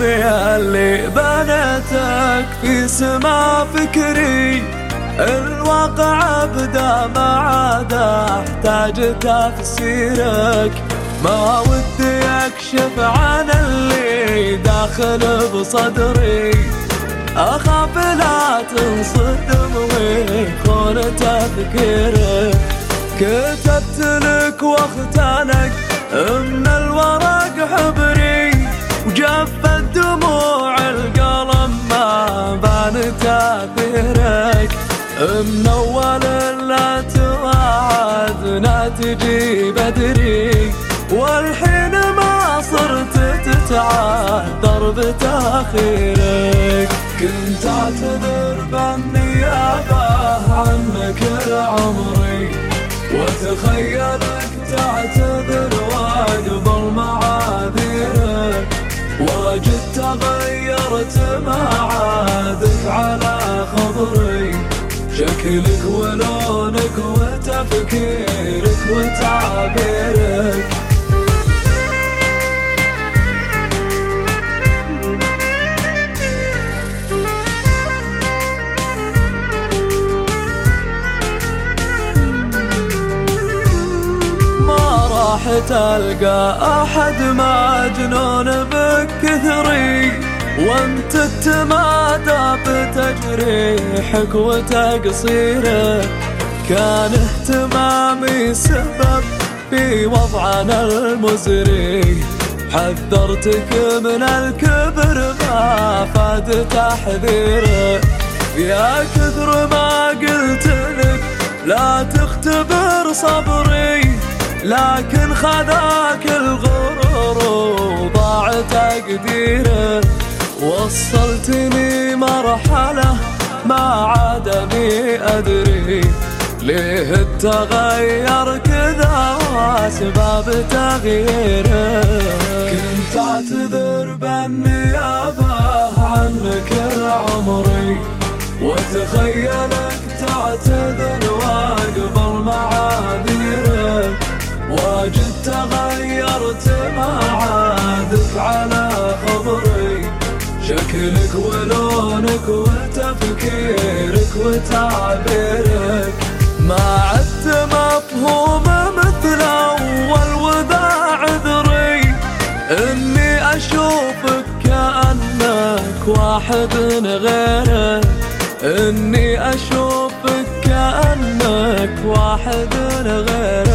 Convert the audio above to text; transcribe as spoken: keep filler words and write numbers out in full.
الدنيا اللي بنيتك في سما فكري، الواقع ابدا ما عاد احتاج تفسيرك. ما ودي اكشف عن اللي داخل بصدري، اخاف لا تنصدم ويخون تفكيرك. كتبت لك واختانك من الورق حبري، وجفت دموع القلم ما بان تاثيرك. من اول لا توعدنا تجي بدري، والحين ما صرت تتعذر بتاخيرك. كنت اعتذر بالنيابة عنك عمري، وتخيلك تعتذر واقبل معاذيرك. واجد تغيرت ما عادك على خبري، شكلك ولونك وتفكيرك وتعبيرك. راح تلقى أحد مجنون بك كثري، وانت التمادى بتجريحك وتقصيرك. كان اهتمامي سبب في وضعنا المزري، حذرتك من الكبر ما فاد تحذيرك. يا كثر ما قلت لك لا تختبر صبري، لكن خذاك الغرور وضاع تقديره. وصلتني مرحلة ما عادني أدري، ليه التغير كذا واسباب تغييره. كنت اعتذر بالنيابة عنك عمري، وتخيلك تعتذر واقبل معاذيرك. واجد تغيرت ما عادك على خبري، شكلك ولونك وتفكيرك وتعبيرك. ما عدت مفهوم مثل أول وذا عذري، إني أشوفك كأنك واحد غيرك. إني أشوفك كأنك واحد غيرك.